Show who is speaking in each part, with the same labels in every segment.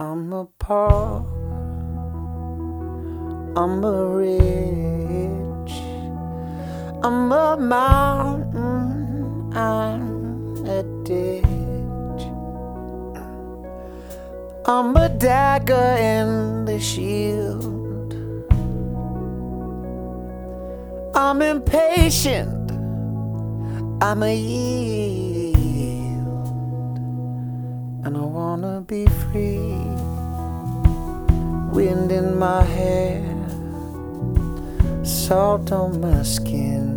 Speaker 1: I'm a poor, I'm a rich, I'm a mountain, I'm a ditch, I'm a dagger in the shield, I'm impatient, I'm a yield, and I wanna be free. Wind in my hair, salt on my skin,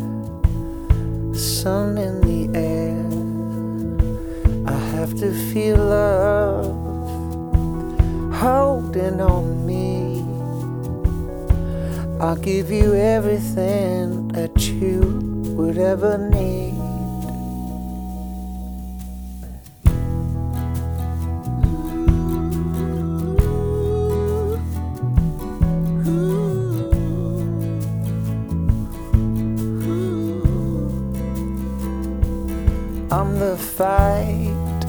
Speaker 1: sun in the air. I have to feel love holding on me. I'll give you everything that you would ever need. I'm the fight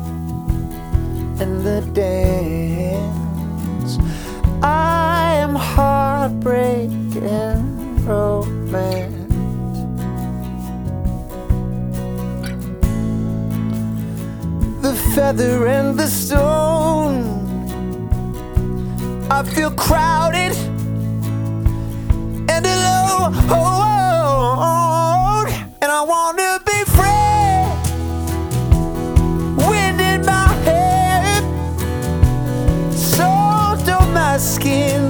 Speaker 1: and the dance. I am heartbreak and romance. The feather and the stone. I feel crowded and alone, and I want to be free. Skin,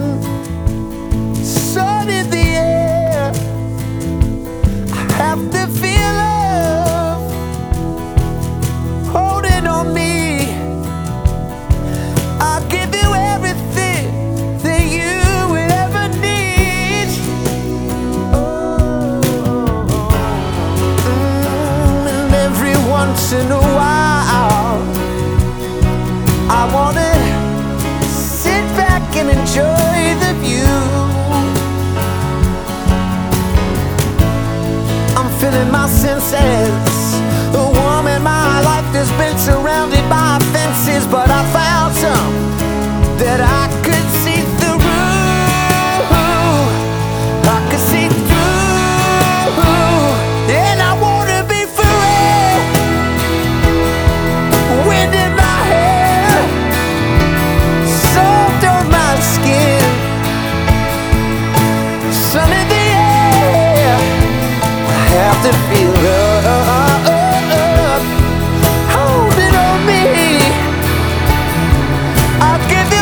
Speaker 1: sun in the air. I have to feel love holding on me. I'll give you everything that you will ever need. And every once in a while I wanna and enjoy the view. I'm feeling my senses. The woman my life has been surrounded by fences, but I found some that I could see through. I could see through, and I wanna be free. Wind in my hair, salt on my skin, sun in the air. I have to feel love holding on me. I'll give you